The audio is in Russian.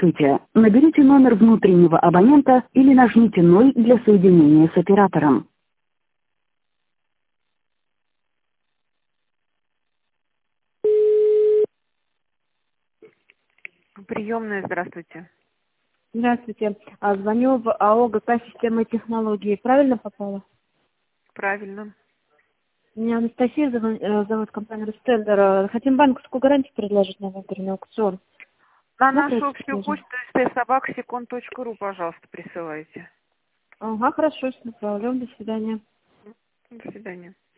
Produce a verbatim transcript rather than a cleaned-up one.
Здравствуйте. Наберите номер внутреннего абонента или нажмите ноль для соединения с оператором. Приемная, здравствуйте. Здравствуйте. А, Звоню в АО ГК «Системы технологий». Правильно попала? Правильно. Меня Анастасия зовут, э, зовут компания «Ростендер». Э, Хотим банковскую гарантию предложить на внутренний аукцион. На Можно нашу это общую предложить? почту эс тэ собака секунд точка ру, пожалуйста, присылайте. Ага, хорошо, направлю. До свидания. До свидания.